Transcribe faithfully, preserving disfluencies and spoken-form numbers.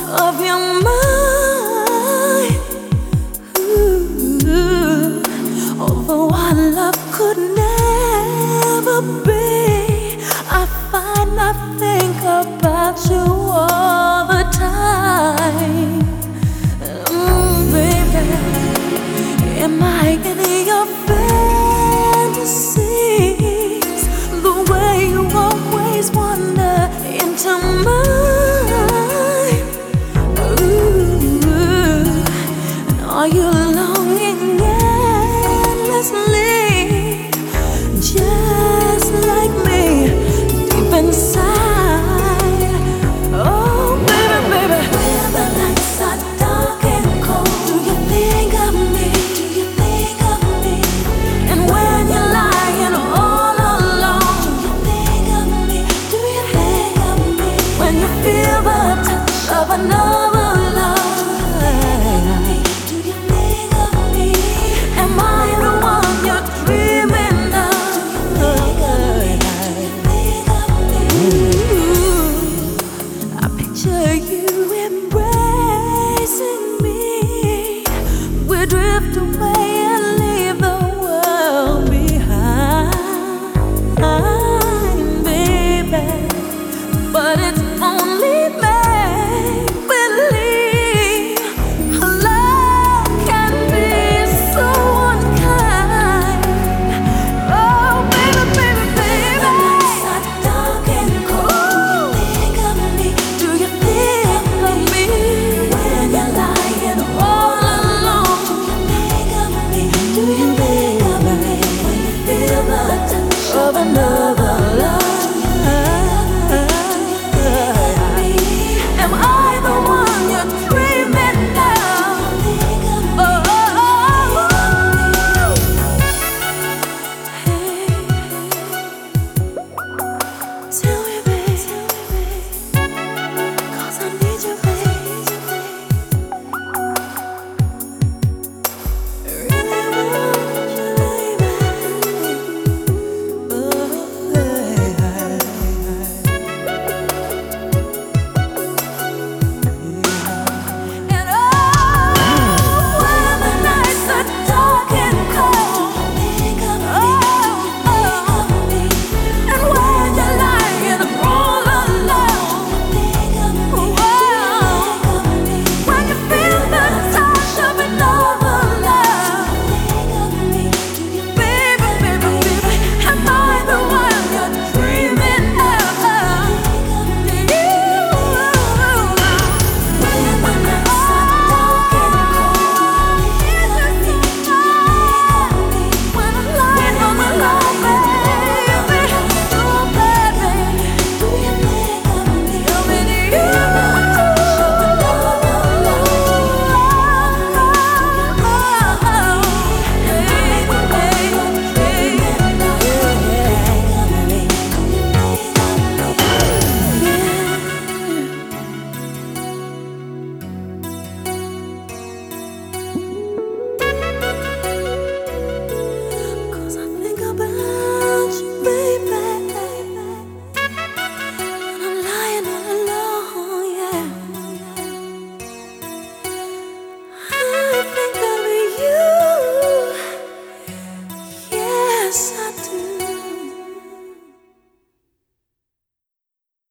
of your mind. Ooh, over what love could never be. I find I think about you all the time. Mm, baby, am I in your fantasies? The way you always wander into mine. Ooh, and are you longing endlessly, just like me, deep inside? Oh, baby, baby, when the nights are dark and cold, do you think of me? Do you think of me? And when you're lying all alone, do you think of me? Do you think of me? When you feel the touch of another